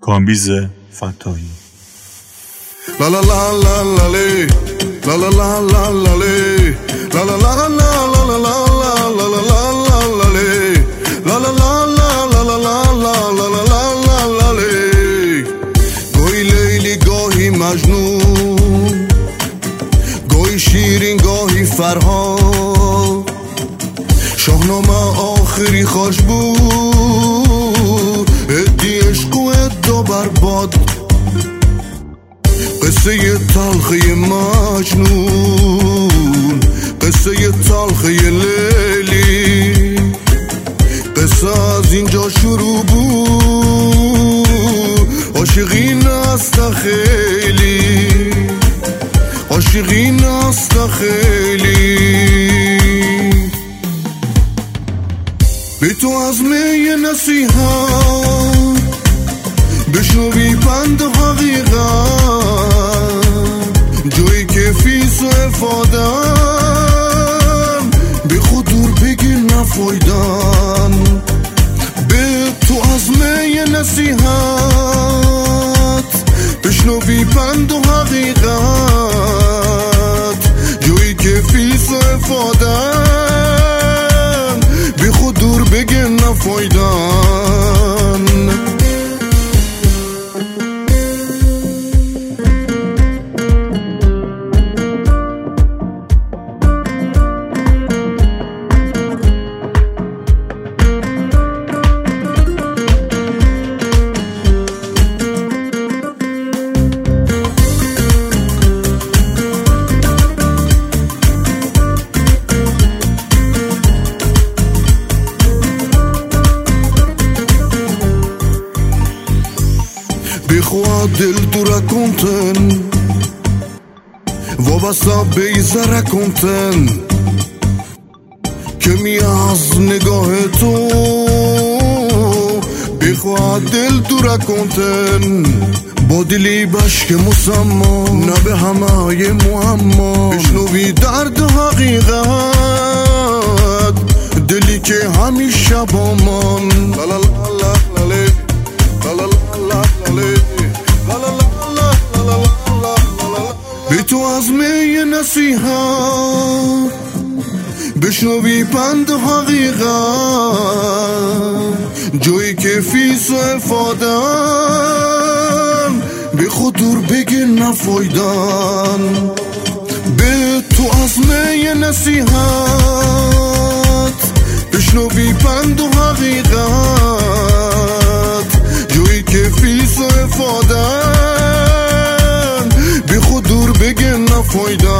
کامبیز فتاحی. لا لا لا لا لا لی لا لا لا لا لا لی لا لا لا لا لا لا لا لا لا لا لا لی لا لا لا لا لا لا لا لا لا لا لا لی. گاهی لیلی گاهی مجنون، گاهی شیرین گاهی فرهاد، شاهنامه آخری خوش بود، ادی عشق و ادا برباد. قصه تلخی مجنون، قصه تلخی لیلی، قصه از اینجا شروع بود. عاشقی نست خیلی، عاشقی نست خیلی. بی تو از می نصیحت بشنوی بند حقیقت، جایی که فیس و افادن بی خود دور بگیر نفایدن. به تو از می نصیحت بشنوی بند و حقیقت، جایی که فیس و افادن بی خود دور بگیر نفایدن. Del tu racconten, وابسته به ایزه رکنتن که می از نگاه تو بخواه دل تو رکنتن. با دلی بشک مسما نه به همه معما، بشنوی درد حقیقت، دلی که همیشه با من. لا لا لا لا لا لا لا لا لا. بی تو از می نصیحت بشنوی پند حقیقت، جایی که فیس و افادن بی خود دور بگیر نفایدن. به تو از می نصیحت بشنوی پند و حقیقت، جایی که فیس و افادن بی خود دور بگیر نفایدن.